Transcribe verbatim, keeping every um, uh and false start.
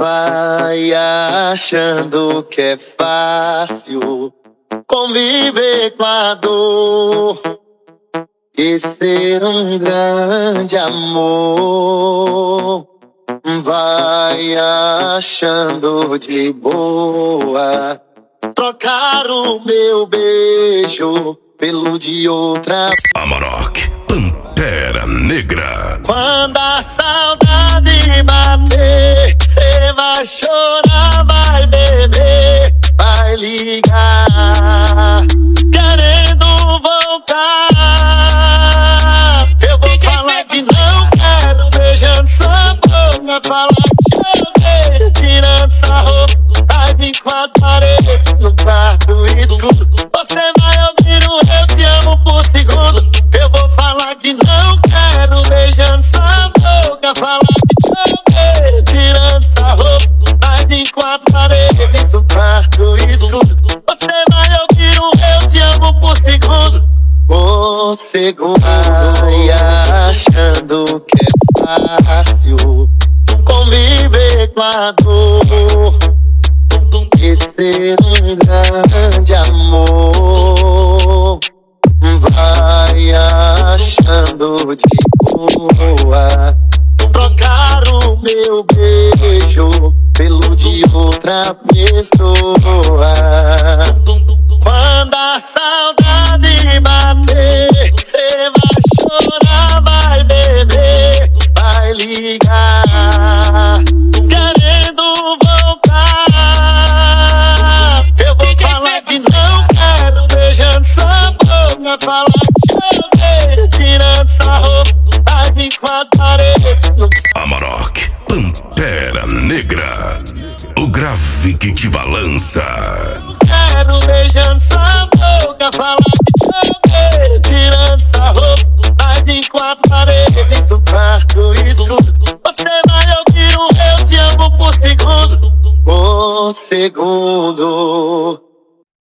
vai achando que é fácil conviver com a dor e ser um grande amor. Vai achando de boa trocar o meu beijo pelo de outra. Amarok, Pantera Negra. Quando a saudade bater, cê vai chorar, vai beber, vai ligar, querendo voltar. Eu vou falar que não quero, beijando sua boca, falar que te odeio, tirando sua roupa, vai vir com a parede no quarto escuro. Você vai ouvir o eu te amo por segundo. Eu vou falar que não quero, beijando sua boca, falar que te odeio, tirando sua roupa, vai vir com a parede no quarto escuro. Você vai ouvir o eu te amo por segundo. Por segundo. Vai achando que é fácil conviver com a dor e ser um grande amor. Vai achando de boa trocar o meu beijo pelo de outra pessoa. Quando a saudade bater, cê vai chorar, vai beber, vai ligar, querendo voltar. Eu vou falar que não quero, beijando sua boca, falar que te odeio, tirando sua roupa, vai vir com a parede no... Amarok, Pantera Negra. O grave que te balança. Quero beijando sua boca, falar que te odeio, tirando sua roupa, vai vir com a paredes no quarto escuro. Você vai ouvir o eu te amo por segundo. Por segundo.